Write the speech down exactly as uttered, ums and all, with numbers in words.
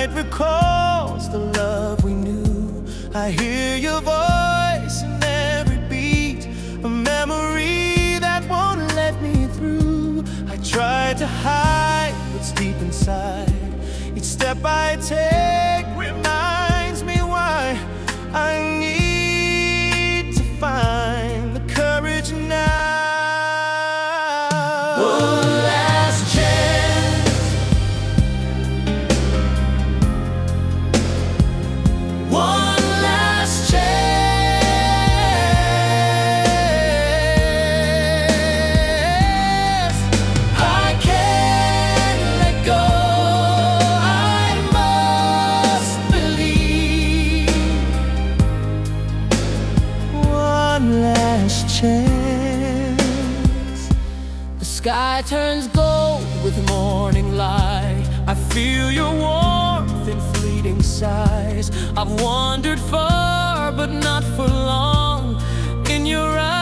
night recalls the love we knew. I hear your voice in every beat, a memory that won't let me through. I try to hide what's deep inside. Each step I take reminds me why I need to find the courage now. One last chance, one last chance. I can't let go. I must believe. One last chance. The sky turns gold with morning light. I feel your warmth in fleeting sighs. I've wandered far, but not for long. In your eyes